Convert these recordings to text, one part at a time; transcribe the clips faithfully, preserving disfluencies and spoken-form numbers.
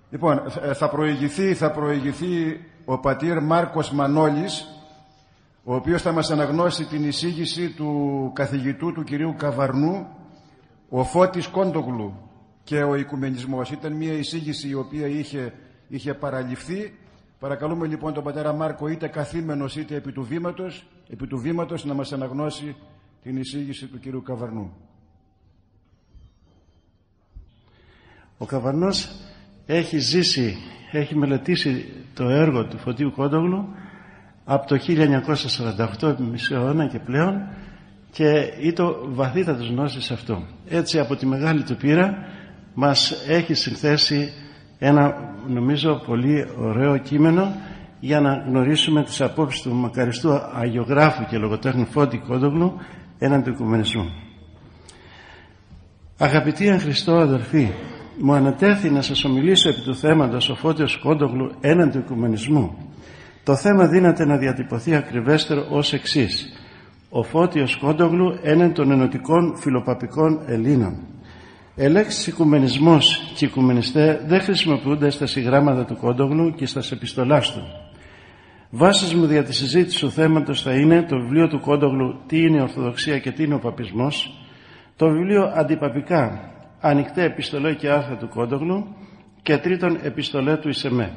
Λοιπόν, θα προηγηθεί, θα προηγηθεί ο πατήρ Μάρκος Μανώλης, ο οποίος θα μας αναγνώσει την εισήγηση του καθηγητού του κυρίου Καβαρνού, ο Φώτης Κόντογλου και ο Οικουμενισμός. Ήταν μια εισήγηση η οποία είχε, είχε παραληφθεί. Παρακαλούμε λοιπόν τον πατέρα Μάρκο, είτε καθήμενος είτε επί του βήματος, επί του βήματος, να μας αναγνώσει την εισήγηση του κυρίου Καβαρνού. Ο Καβαρνός έχει ζήσει, έχει μελετήσει το έργο του Φωτίου Κόντογλου από το χίλια εννιακόσια σαράντα οκτώ, μισό αιώνα και πλέον, και ήταν βαθύτατος γνώσης σε αυτό. Έτσι από τη μεγάλη του πείρα μας έχει συνθέσει ένα, νομίζω, πολύ ωραίο κείμενο για να γνωρίσουμε τις απόψεις του μακαριστού αγιογράφου και λογοτέχνου Φώτη Κόντογλου έναντι του οικουμενισμού. Αγαπητοί εν Χριστώ αδελφοί, μου ανατέθη να σας ομιλήσω επί του θέματος ο Φώτιος Κόντογλου έναντι του οικουμενισμού. Το θέμα δύναται να διατυπωθεί ακριβέστερο ως εξής: ο Φώτιος Κόντογλου έναντι των ενωτικών φιλοπαπικών Ελλήνων. Ελέξεις οικουμενισμός και οικουμενιστέ δεν χρησιμοποιούνται στα συγγράμματα του Κόντογλου και στα επιστολάς του. Βάσεις μου δια τη συζήτηση του θέματος θα είναι το βιβλίο του Κόντογλου «Τι είναι η Ορθοδοξία και τι είναι ο Παπισμός», το βιβλίο «Αντιπαπικά, ανοιχτέ επιστολέ και άρθρα του Κόντογλου» και τρίτον «Επιστολέ του Ισεμέ».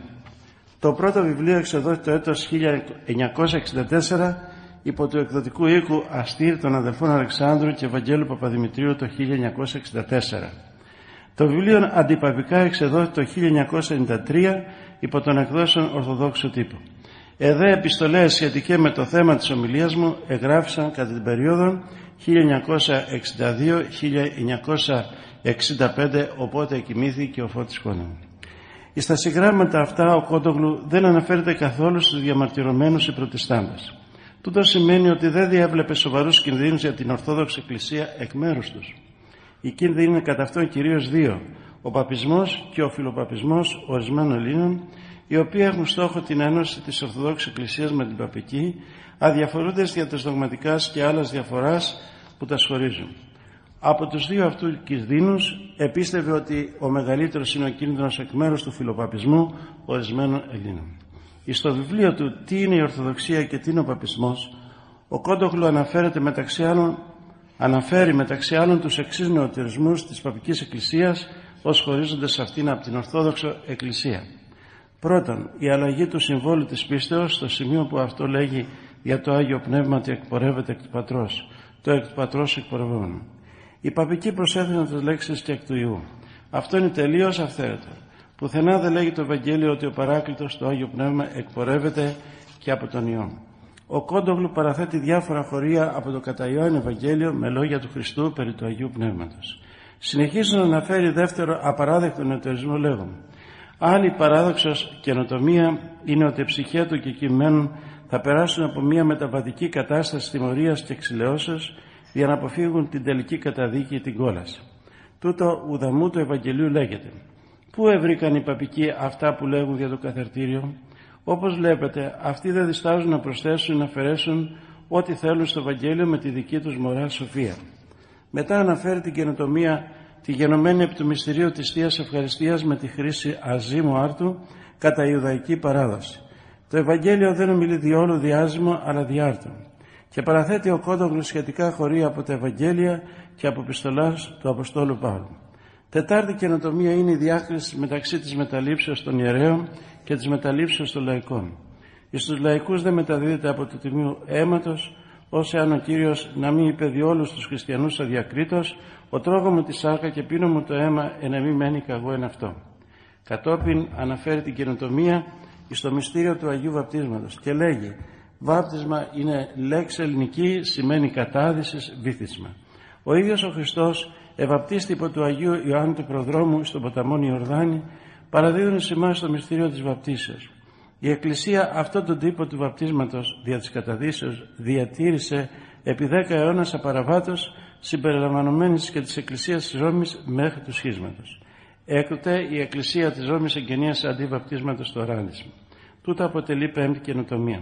Το πρώτο βιβλίο εξεδόθη το έτος χίλια εννιακόσια εξήντα τέσσερα υπό του εκδοτικού οίκου Αστήρ των αδελφών Αλεξάνδρου και Ευαγγέλου Παπαδημητρίου το χίλια εννιακόσια εξήντα τέσσερα. Το βιβλίο «Αντιπαπικά» εξεδόθη το χίλια εννιακόσια ενενήντα τρία υπό των εκδόσεων Ορθοδόξου τύπου. Εδέ επιστολές σχετικές με το θέμα της ομιλίας μου εγγράφησαν κατά την περίοδο χίλια εννιακόσια εξήντα δύο με χίλια εννιακόσια εξήντα πέντε, οπότε εκοιμήθηκε ο Φώτης Κόντογλου. Στα συγγράμματα αυτά ο Κόντογλου δεν αναφέρεται καθόλου στους διαμαρτυρωμένους οι προτεστάντες. Τούτο σημαίνει ότι δεν διέβλεπε σοβαρούς κινδύνους για την Ορθόδοξη Εκκλησία εκ μέρους τους. Οι κίνδυνοι είναι κατά αυτόν κυρίως δύο: ο παπισμός και ο φιλοπαπισμός ορισμένων Ελλήνων, οι οποίοι έχουν στόχο την ένωση της Ορθοδόξης Εκκλησίας με την παπική, αδιαφορούντες για τις δογματικάς και άλλες διαφοράς που τα σχορίζουν. Από τους δύο αυτούς κινδύνους επίστευε ότι ο μεγαλύτερος είναι ο κίνδυνος εκ μέρους του φιλοπαπισμού ορισμένων Ελλήνων. Στο βιβλίο του «Τι είναι η Ορθοδοξία και τι είναι ο Παπισμός», ο Κόντογλου αναφέρεται μεταξύ άλλων, αναφέρει μεταξύ άλλων τους εξής νεωτερισμούς της Παπικής Εκκλησίας ως χωρίζονται σε αυτήν από την Ορθόδοξο Εκκλησία. Πρώτον, η αλλαγή του συμβόλου της πίστεως στο σημείο που αυτό λέγει για το Άγιο Πνεύμα ότι εκπορεύεται εκ του Πατρός, το εκ του Πατρός εκπορευόμενο. Οι παπικοί προσέθεσαν τις λέξεις και εκ του Υιού. Αυτό είναι τελείως αυθαίρετο. Πουθενά δεν λέγει το Ευαγγέλιο ότι ο Παράκλητος, το Άγιο Πνεύμα, εκπορεύεται και από τον Υιόν. Ο Κόντογλου παραθέτει διάφορα χωρία από το κατά Ιωάννη Ευαγγέλιο με λόγια του Χριστού περί του Αγίου Πνεύματος. Συνεχίζει να αναφέρει δεύτερο απαράδεκτο νεωτερισμό λέγον. Άλλη παράδοξος καινοτομία είναι ότι οι ψυχέ του κεκτημένων θα περάσουν από μια μεταβατική κατάσταση τιμωρίας και εξηλαιώσεως για να αποφύγουν την τελική καταδίκη ή την κόλαση. Τούτο ουδαμού του Ευαγγελίου λέγεται. Πού ευρήκαν οι παπικοί αυτά που λέγουν για το καθαρτήριο? Όπως βλέπετε, αυτοί δεν διστάζουν να προσθέσουν ή να αφαιρέσουν ό,τι θέλουν στο Ευαγγέλιο με τη δική τους μοράλ σοφία. Μετά αναφέρει την καινοτομία, τη γενομένη επί του μυστηρίου της Θείας Ευχαριστίας με τη χρήση αζήμου άρτου κατά Ιουδαϊκή παράδοση. Το Ευαγγέλιο δεν ομιλεί διόλου διάζυμο αλλά διάρτο. Και παραθέτει ο Κόντογλου σχετικά χωρία από τα Ευαγγέλια και από επιστολάς του Αποστόλου Παύλου. Τετάρτη καινοτομία είναι η διάκριση μεταξύ της μεταλήψεως των ιερέων και της μεταλήψεως των λαϊκών. Στους λαϊκούς δεν μεταδίδεται από το τιμίου αίματος, ως εάν ο Κύριος να μην είπε διόλους τους χριστιανούς αδιακρίτως, ο τρώγω μου τη σάρκα και πίνω μου το αίμα, εν εμή μένει καγώ εν αυτό. Κατόπιν αναφέρει την καινοτομία στο μυστήριο του Αγίου Βαπτίσματος και λέγει: βάπτισμα είναι λέξη ελληνική, σημαίνει κατάδυσης, βύθισμα. Ο ίδιος ο Χριστός ευαπτίστη υπό του Αγίου Ιωάννου του Προδρόμου στον ποταμόν Ιορδάνη, παραδίδοντας εμάς το μυστήριο της βαπτίσεως. Η Εκκλησία αυτόν τον τύπο του βαπτίσματος δια της καταδύσεως διατήρησε επί δέκα αιώνας απαραβάτως, συμπεριλαμβανομένης και της Εκκλησίας της Ρώμης μέχρι του σχίσματος. Έκτοτε η Εκκλησία της Ρώμης εγκαινίασε αντί βαπτίσματος το ράνισμα. Τούτο αποτελεί πέμπτη καινοτομία.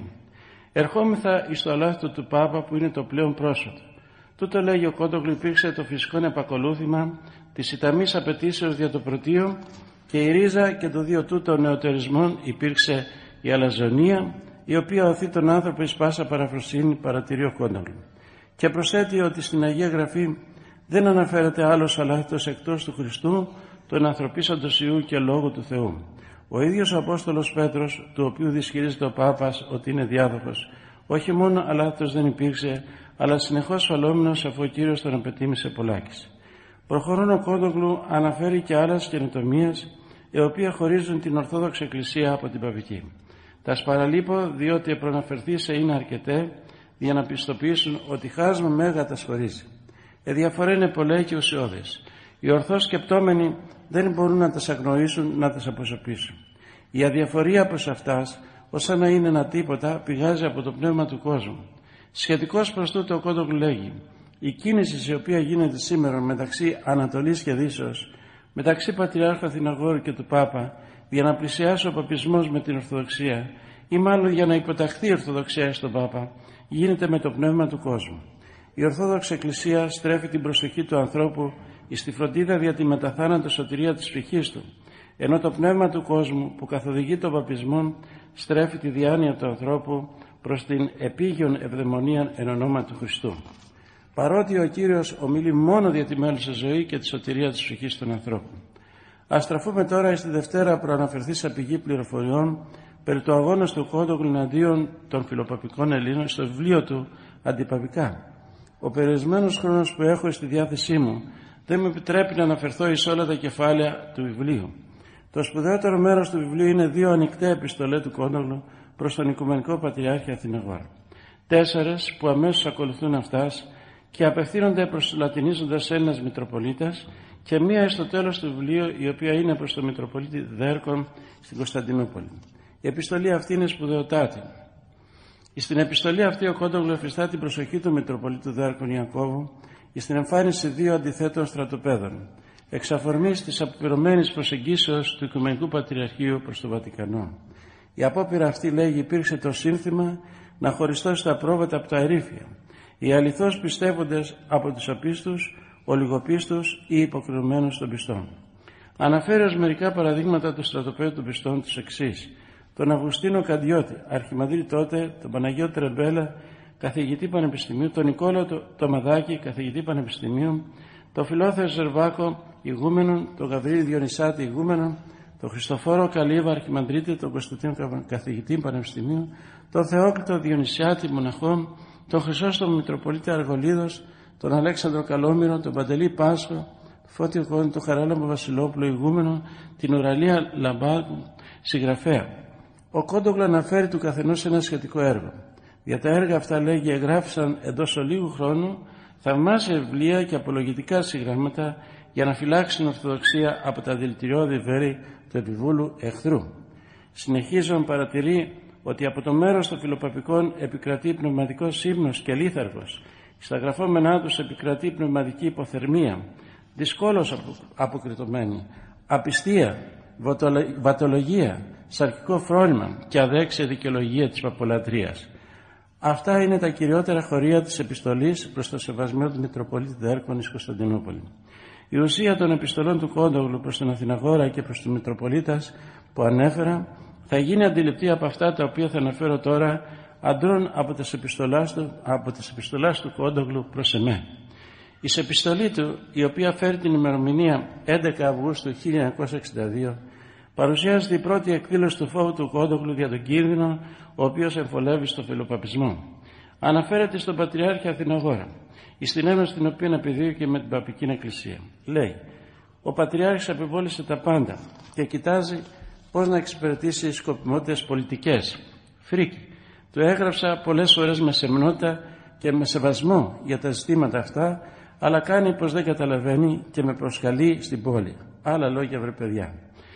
Ερχόμεθα εις το αλάθητο του Πάπα που είναι το πλέον πρόσφατο. Τούτο λέγει ο Κόντογλου υπήρξε το φυσικό επακολούθημα της ηταμής απαιτήσεως δια το πρωτείο Και η ρίζα και το δύο τούτων νεωτερισμών υπήρξε η αλαζονία, η οποία οθεί τον άνθρωπο εις πάσα παραφροσύνη, παρατηρεί ο Κόντογλου. Και προσθέτει ότι στην Αγία Γραφή δεν αναφέρεται άλλος αλάθητος εκτός του Χριστού, τον ανθρωπίσαντος Υιού και Λόγου του Θεού. Ο ίδιος ο Απόστολος Πέτρος, του οποίου δυσχερίζεται ο Πάπας ότι είναι διάδοχος, όχι μόνο αλάθητος δεν υπήρξε, αλλά συνεχώς φαλόμενος, αφού ο Κύριος τον απετίμησε πολλάκις. Προχωρών ο Κόντογλου αναφέρει και άλλες καινοτομίες, οι οποίες χωρίζουν την Ορθόδοξη Εκκλησία από την Παπική. Τα σπαραλείπω, διότι προναφερθήσε είναι αρκετέ, για να πιστοποιήσουν ότι χάσμα μέγα τα χωρίζει. Η διαφορά είναι πολλέ και ουσιώδες. Οι ορθώς σκεπτόμενοι δεν μπορούν να τα αγνοήσουν, να τα αποσωπήσουν. Η αδιαφορία προς αυτάς, ως να είναι ένα τίποτα, πηγάζει από το πνεύμα του κόσμου. Σχετικώς προς τούτο ο Κόντογλου λέγει: η κίνηση η οποία γίνεται σήμερα μεταξύ Ανατολής και Δύσεως, μεταξύ Πατριάρχου Αθηναγόρου και του Πάπα, για να πλησιάσει ο παπισμός με την Ορθοδοξία, ή μάλλον για να υποταχθεί η Ορθοδοξία στον Πάπα, γίνεται με το πνεύμα του κόσμου. Η Ορθόδοξη Εκκλησία στρέφει την προσοχή του ανθρώπου εις τη φροντίδα δια τη μεταθάνατο σωτηρία της ψυχής του, ενώ το πνεύμα του κόσμου που καθοδηγεί τον παπισμό στρέφει τη διάνοια του ανθρώπου προς την επίγειον ευδαιμονία εν ονόμα του Χριστού. Παρότι ο Κύριος ομιλεί μόνο δια τη μέλουσα ζωή και τη σωτηρία της ψυχής των ανθρώπων. Ας στραφούμε τώρα στη Δευτέρα προαναφερθήσα πηγή πληροφοριών περί του αγώνα του Κόντογλου εναντίον των φιλοπαπικών Ελλήνων στο βιβλίο του Αντιπαπικά. Ο περιορισμένος χρόνος που έχω στη διάθεσή μου δεν με επιτρέπει να αναφερθώ εις όλα τα κεφάλαια του βιβλίου. Το σπουδαιότερο μέρος του βιβλίου είναι δύο ανοιχτά επιστολές του Κόντογλου προς τον Οικουμενικό Πατριάρχη Αθηναγόρου. Τέσσερες που αμέσως ακολουθούν αυτάς και απευθύνονται προς τους λατινίζοντας Έλληνας Μητροπολίτες, και μία στο τέλος του βιβλίου, η οποία είναι προς τον Μητροπολίτη Δέρκον στην Κωνσταντινούπολη. Η επιστολή αυτή είναι σπουδαιοτάτη. Στην επιστολή αυτή ο Κόντογλου εφιστά την προσοχή του Μητροπολίτου Δέρκον Ιακώβου στην εμφάνιση δύο αντιθέτων στρατοπέδων, εξ αφορμής της αποπειρωμένης προσεγγίσεως του Οικουμενικού Πατριαρχείου προς το Βατικανό. Η απόπειρα αυτή, λέγει, υπήρξε το σύνθημα να χωριστώσει τα πρόβατα από τα ερήφια, οι αληθώς πιστεύοντες από τους απίστους, ολιγοπίστους ή υποκρινομένους των πιστών. Αναφέρει ως μερικά παραδείγματα του στρατοπέδου των πιστών τους εξής: τον Αυγουστίνο Καντιώτη, αρχιμανδρή τότε, τον Παναγιώτη Τρεμπέλα, καθηγητή πανεπιστημίου, τον Νικόλαο το, το Μαδάκη, καθηγητή πανεπιστημίου, τον Φιλόθεο Ζερβάκο, ηγούμενον, τον Γαβρίλη Διονυσάτη, ηγούμενον, τον Χριστοφόρο Καλύβα, αρχιμανδρίτη, τον Κωνσταντίνο, καθηγητή πανεπιστημίου, τον Θεόκλητο Διονυσιάτη, μοναχό, τον Χρυσόστομο Μητροπολίτη Αργολίδος, τον Αλέξανδρο Καλόμηρο, τον Παντελή Πάσχο, τον Φώτιο Κόνη, τον Χαράλαμπο Βασιλόπουλο, ηγούμενο, την Ουραλία Λαμπάκου, συγγραφέα. Ο Κόντογλου αναφέρει του καθενός ένα σχετικό έργο. Για τα έργα αυτά, λέγει, εγγράφησαν εντός ολίγου χρόνου θαυμάσια βιβλία και απολογητικά συγγράμματα για να φυλάξει την Ορθοδοξία από τα δηλητηριώδη βέρη του επιβούλου εχθρού. Συνεχίζον παρατηρεί ότι από το μέρος των φιλοπαπικών επικρατεί πνευματικός ύμνος και λίθαργος. Στα γραφόμενά τους επικρατεί πνευματική υποθερμία, δυσκόλως αποκριτωμένη, απιστία, βατολογία, σαρκικό φρόνημα και αδέξια δικαιολογία της παπολατρίας. Αυτά είναι τα κυριότερα χωρία της επιστολής προς το σεβασμένο του Μητροπολίτη Δέρκον εις Κωνσταντινούπολη. Η ουσία των επιστολών του Κόντογλου προς τον Αθηναγόρα και προς τον Μητροπολίτας που ανέφερα θα γίνει αντιληπτή από αυτά τα οποία θα αναφέρω τώρα, αντρών από τις επιστολάς του, από τις επιστολάς του Κόντογλου προς εμέ. Η επιστολή του, η οποία φέρει την ημερομηνία έντεκα Αυγούστου χίλια εννιακόσια εξήντα δύο, παρουσιάζεται η πρώτη εκδήλωση του φόβου του Κόντογλου για τον κίνδυνο ο οποίος εμφολεύει στο φιλοπαπισμό. Αναφέρεται στον Πατριάρχη Αθηναγόρα, στην ένωση την οποία επιδίωκε με την Παπική Εκκλησία. Λέει: ο Πατριάρχης απεβόλησε τα πάντα και κοιτάζει πώς να εξυπηρετήσει σκοπιμότητες πολιτικές. Φρίκη. Του έγραψα πολλές φορές με σεμνότητα και με σεβασμό για τα ζητήματα αυτά, αλλά κάνει πως δεν καταλαβαίνει και με προσκαλεί στην πόλη. Άλλα λόγια, βρε παιδιά.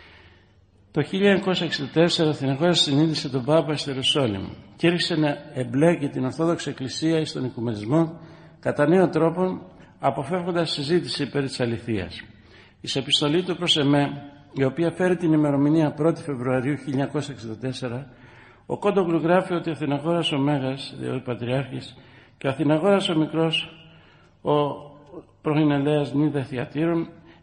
Το χίλια εννιακόσια εξήντα τέσσερα ο Αθηναγόρας συνείδησε τον Πάπα στο Ιερουσάλημ και ήρθε να εμπλέκει την Ορθόδοξη Εκκλησία στον οικουμενισμό κατά νέο τρόπο, αποφεύγοντας συζήτηση περί της αληθείας. Η επιστολή του προς εμέ, η οποία φέρει την ημερομηνία πρώτη Φεβρουαρίου χίλια εννιακόσια εξήντα τέσσερα, ο Κόντογλου γράφει ότι ο Αθηναγόρας ο Μέγας, δηλαδή ο Πατριάρχης, και ο Αθηναγόρας ο Μικρός, ο πρώην Ελέας Νίδα Θιατήρων,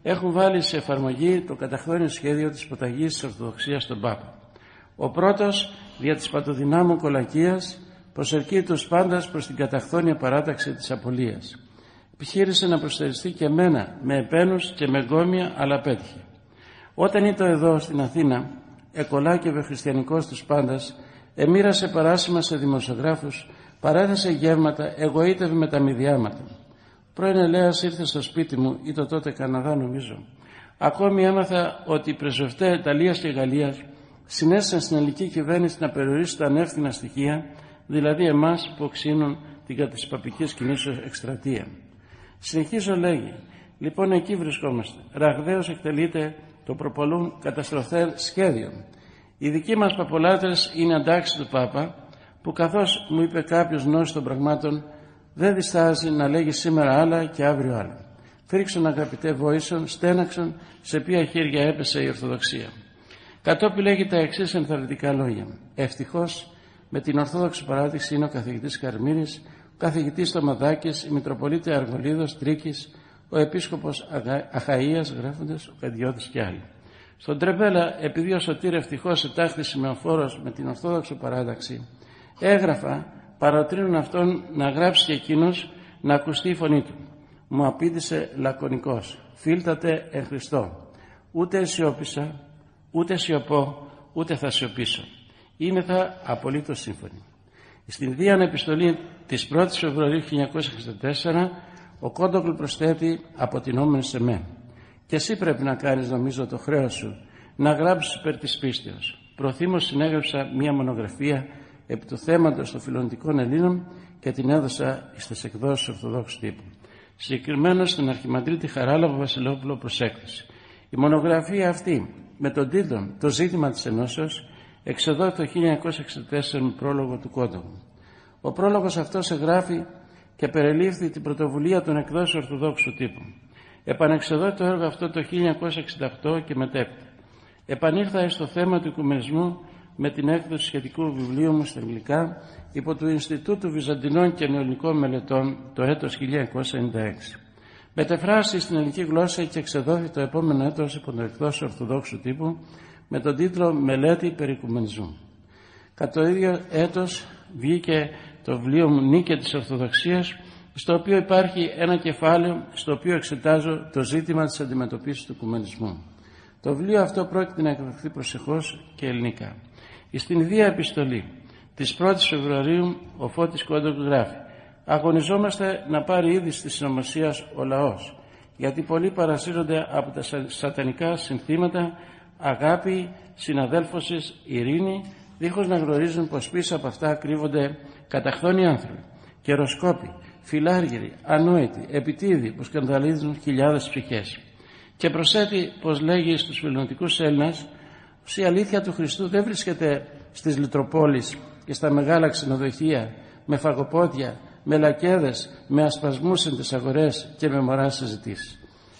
έχουν βάλει σε εφαρμογή το καταχθόνιο σχέδιο της υποταγής της Ορθοδοξίας στον Πάπα. Ο πρώτος, δια της παντοδυνάμου κολακίας, προσελκύει τους πάντας προς την καταχθόνια παράταξη της απολίας. Επιχείρησε να προστεριστεί και εμένα με επένους και με γκόμια, αλλά πέτυχε. Όταν ήταν εδώ στην Αθήνα, εκολάκευε χριστιανικός τους πάντας, εμοίρασε παράσημα σε δημοσιογράφους, παρέθεσε γεύματα, εγωίτευε με τα μηδιάματα. Πρώην Ελέας ήρθε στο σπίτι μου, ή το τότε Καναδά νομίζω. Ακόμη έμαθα ότι οι πρεσβευτές Ιταλίας και Γαλλίας συνέστησαν στην ελληνική κυβέρνηση να περιορίσει τα ανεύθυνα στοιχεία, δηλαδή εμάς που οξύνουν την κατά της παπικής κινήσεως εκστρατεία. Συνεχίζω, λέγει, λοιπόν εκεί βρισκόμαστε. Ραγδαίως εκτελείται το προπολούν καταστροφές σχέδιο. Οι δικοί μας παπολάτρες είναι αντάξει του Πάπα, που καθώς μου είπε κάποιος νόης των πραγμάτων, δεν διστάζει να λέγει σήμερα άλλα και αύριο άλλα. Φρίξον αγαπητέ βόησον, στέναξον, σε ποια χέρια έπεσε η Ορθοδοξία. Κατόπιν λέγει τα εξής ενθαρρυντικά λόγια. Ευτυχώς με την Ορθόδοξη παράδειξη είναι ο καθηγητής Καρμύρης, ο καθηγητής Στομαδάκης, η Μητροπολίτρια Αργολίδος Τρίκης, ο Επίσκοπος Αχαΐας, γράφοντας, ο Καντιώτης και άλλοι. Στον Τρεμπέλα, επειδή ο Σωτήρ ευτυχώς ετάχθη σημεοφόρος με την Ορθόδοξη παράδοξη, έγραφα, παροτρύνουν αυτόν να γράψει και εκείνος να ακουστεί η φωνή του. Μου απήντησε λακωνικός, φίλτατε εν Χριστώ. Ούτε σιώπησα, ούτε σιωπώ, ούτε θα σιωπήσω. Είμεθα απολύτως σύμφωνοι. Στην Δίαν Επιστολή της πρώτης Φεβρουαρίου χίλια εννιακόσια εξήντα τέσσερα, ο Κόντογλου προσθέτει αποτινόμενοι σε μέ. Και εσύ πρέπει να κάνεις, νομίζω, το χρέος σου, να γράψεις υπέρ της πίστεως. Προθήμως συνέγραψα μία μονογραφία επί του θέματος των φιλονητικών Ελλήνων και την έδωσα στις εκδόσεις Ορθοδόξου τύπου. Συγκεκριμένα στην Αρχιμανδρίτη Χαράλαμπο Βασιλόπουλο προς έκδοση. Η μονογραφία αυτή, με τον τίτλο «Το ζήτημα της Ενώσεως», εξεδόθη το χίλια εννιακόσια εξήντα τέσσερα με πρόλογο του Κόντογλου. Ο πρόλογος αυτός εγγράφει και περιλήφθη την πρωτοβουλία των εκδόσεων Ορθοδόξου τύπου. Επανεξεδόθη το έργο αυτό το χίλια εννιακόσια εξήντα οκτώ και μετέπειτα. Επανήλθα στο θέμα του οικουμενισμού με την έκδοση σχετικού βιβλίου μου στα αγγλικά υπό του Ινστιτούτου Βυζαντινών και Νεοελληνικών Μελετών το έτος χίλια εννιακόσια ενενήντα έξι. Μετεφράστηκε στην ελληνική γλώσσα και εξεδόθη το επόμενο έτος υπό τον εκδόσεων Ορθοδόξου τύπου με τον τίτλο «Μελέτη περί οικουμενισμού». Κατά το ίδιο έτος βγήκε το βιβλίο μου «Νίκη της Ορθοδοξίας», στο οποίο υπάρχει ένα κεφάλαιο στο οποίο εξετάζω το ζήτημα της αντιμετωπίσης του οικουμενισμού. Το βιβλίο αυτό πρόκειται να εκδοθεί προσεχώς και ελληνικά. Στην ίδια επιστολή της πρώτης Φεβρουαρίου ο Φώτης Κόντογλου γράφει «Αγωνιζόμαστε να πάρει είδηση της συνωμοσίας ο λαός, γιατί πολλοί παρασύρονται από τα σατανικά συνθήματα αγάπη, συναδέλφωσης, ειρήνη, δίχως να γνωρίζουν πως πίσω από αυτά κρύβονται καταχθόνοι άνθρωποι, καιροσκόποι, φιλάργυροι, ανόητοι, επιτίδιοι που σκανδαλίζουν χιλιάδες ψυχές». Και προσθέτει πως λέγει στους φιλονητικούς Έλληνας πως η αλήθεια του Χριστού δεν βρίσκεται στις λιτροπόλεις και στα μεγάλα ξενοδοχεία με φαγοπόδια, με λακέδες, με ασπασμούς εν τις αγορές και με μωράς συζητήσεις.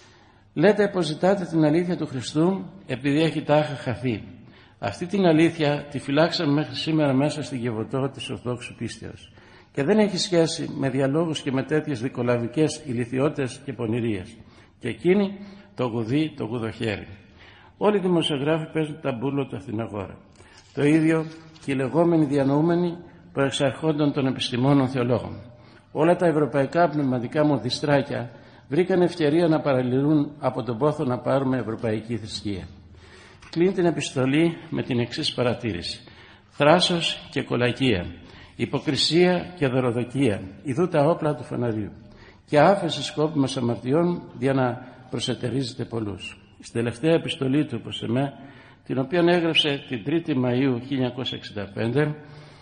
Λέτε πως ζητάτε την αλήθεια του Χριστού επειδή έχει τάχα χαθεί. Αυτή την αλήθεια τη φυλάξαμε μέχρι σήμερα μέσα στην Κιβωτό της Ορθόδοξου πίστεως και δεν έχει σχέση με διαλόγους και με τέτοιες δικολαβικές ηλιθιότητες και πονηρίες. Και εκείνη το γουδί, το γουδοχέρι. Όλοι οι δημοσιογράφοι παίζουν τα μπούλο στην αγορά. Το ίδιο και οι λεγόμενοι διανοούμενοι προεξαρχόντων των επιστημόνων θεολόγων. Όλα τα ευρωπαϊκά πνευματικά μοδιστράκια βρήκαν ευκαιρία να παραλυρούν από τον πόθο να πάρουμε ευρωπαϊκή θρησκεία. Κλείνει την επιστολή με την εξής παρατήρηση. Θράσος και κολακία, υποκρισία και δωροδοκία, ιδού τα όπλα του φαναριού και άφεση σκόπιμος αμαρτιών για να προσετερίζεται πολλούς. Στην τελευταία επιστολή του προς εμέ, την οποία έγραψε την τρίτη Μαΐου χίλια εννιακόσια εξήντα πέντε,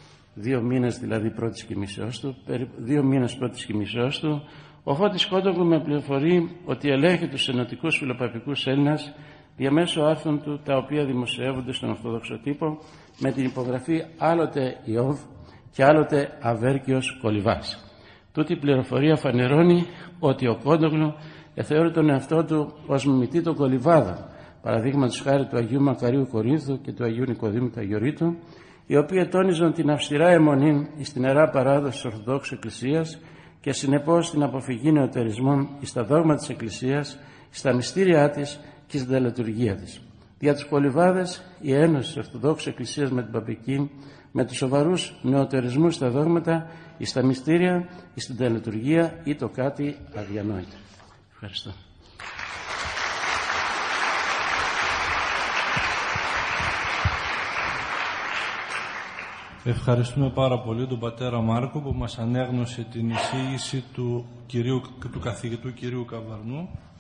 δύο μήνες δηλαδή πρώτης κοιμήσεώς του, δύο μήνες πρώτης κοιμήσεώς του, ο Φώτης Κόντογλου με πληροφορεί ότι ελέγχει τους ενωτικούς φιλοπαπικούς Έλληνας διαμέσου άρθρων του, τα οποία δημοσιεύονται στον Ορθόδοξο τύπο με την υπογραφή άλλοτε Ιώβ και άλλοτε Αβέρκιος Κολυβάς. Τούτη η πληροφορία φανερώνει ότι ο Κόντογλου εθεώρει τον εαυτό του ως μιμητή των Κολυβάδων, παραδείγματος χάρη του Αγίου Μακαρίου Κορίνθου και του Αγίου Νικοδήμου του Αγιορείτου, οι οποίοι τόνιζαν την αυστηρά αιμονή στην ιερά παράδοση της Ορθοδόξου Εκκλησίας και συνεπώς την αποφυγή νεωτερισμών εις τα δόγματα της Εκκλησίας στα μυστήριά της και στην τελετουργία της. Για τους Πολυβάδες, η ένωση της Ορθοδόξης Εκκλησίας με την Παπική, με τους σοβαρούς νεωτερισμούς στα δόγματα, ή στα μυστήρια, ή στην τελετουργία, ή το κάτι αδιανόητο. Ευχαριστώ. Ευχαριστούμε πάρα πολύ τον πατέρα Μάρκο που μας ανέγνωσε την εισήγηση του, κυρίου, του καθηγητού κυρίου Καβαρνού.